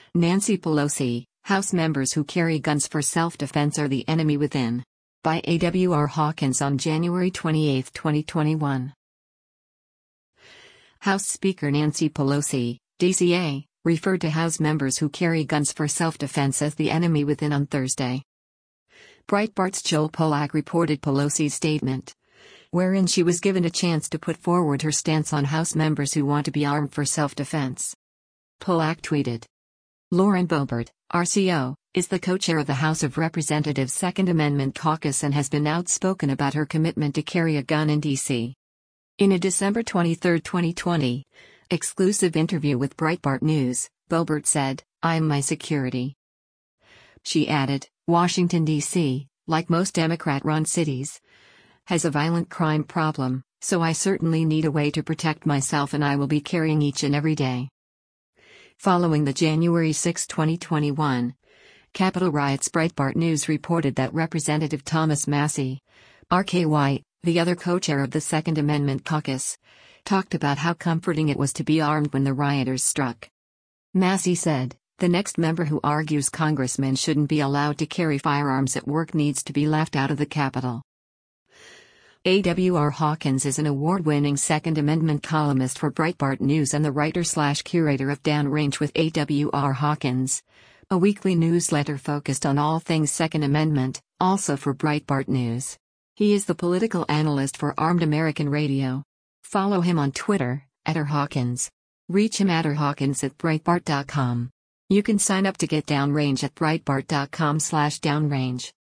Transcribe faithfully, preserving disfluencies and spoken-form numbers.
Nancy Pelosi, House members who carry guns for self-defense are the enemy within. By A W R Hawkins on January twenty-eighth, twenty twenty-one. House Speaker Nancy Pelosi, D C A, referred to House members who carry guns for self-defense as the enemy within on Thursday. Breitbart's Joel Pollak reported Pelosi's statement, wherein she was given a chance to put forward her stance on House members who want to be armed for self-defense. Pollak tweeted, Lauren Boebert, R C O, is the co-chair of the House of Representatives' Second Amendment Caucus and has been outspoken about her commitment to carry a gun in D C. In a December twenty-third, twenty twenty, exclusive interview with Breitbart News, Boebert said, "I'm my security." She added, Washington, D C, like most Democrat-run cities, has a violent crime problem, so I certainly need a way to protect myself and I will be carrying each and every day. Following the January sixth, twenty twenty-one, Capitol riots, Breitbart News reported that Representative Thomas Massie, R K Y, the other co-chair of the Second Amendment Caucus, talked about how comforting it was to be armed when the rioters struck. Massie said, "The next member who argues congressmen shouldn't be allowed to carry firearms at work needs to be left out of the Capitol." A W R Hawkins is an award-winning Second Amendment columnist for Breitbart News and the writer-slash-curator of Downrange with A W R Hawkins, a weekly newsletter focused on all things Second Amendment, also for Breitbart News. He is the political analyst for Armed American Radio. Follow him on Twitter, at R Hawkins. Reach him at r hawkins at breitbart dot com. You can sign up to get Downrange at breitbart dot com slash downrange.